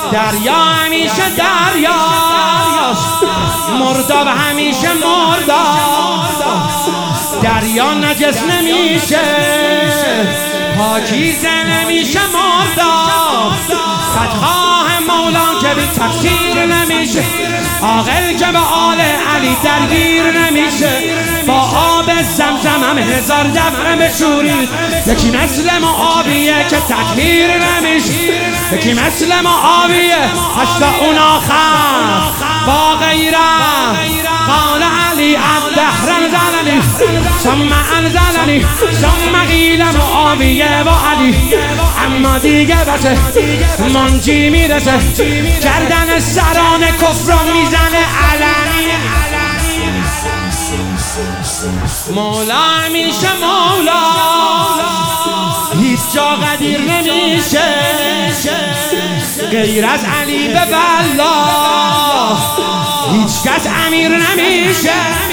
دریا همیشه دریاست، مرداب همیشه مرداست. دریا نجس نمیشه، پاکیزه نمیشه مرداب. خودخواه مولا که بی تقصیر نمیشه، عاقل که به آل علی درگیر نمیشه. با آب زمزم هم هزار دفعه بشورید، یکی مثل معاویه که تطهیر نمیشه، یکی مثل معاویه حتی اون آخر با غیره. قال علی الدهر انزلنی ثم انزلنی ثم قیل معاویه و علی. اما دیگه بسه منجی میرسه، گردن سران کفر میزنه علنی. مولا همیشه مولا، هیچ جا قدیر نمیشه غیر از علی به والله. هیچ کس امیر نمیشه،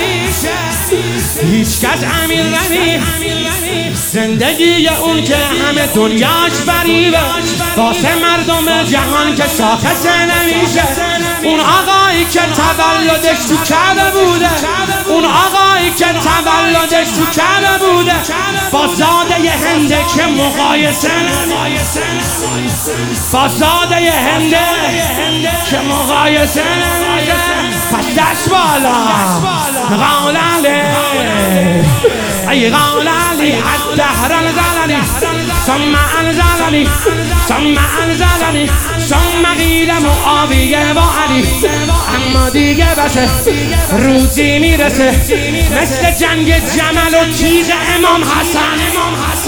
هیچ کس امیر نمیشه. زندگی اون که همه دنیاش فریبه، واسه مردم جهان که شاخصه نمیشه. اون آقایی که تولدش تو کعبه بوده، اون آقایی که تولدش تو کعبه بوده، با زاده هنده که مقایسه نمیشه، با زاده هنده که مقایسه نمیشه. پس دست بالا قال علی ای قال علی الدهر انزلنی ثم انزلنی ثم انزلنی ثم قیل معاویه و علی. اما دیگه بسه روزی میرسه مثل جنگ جمل و تیغ امام حسن.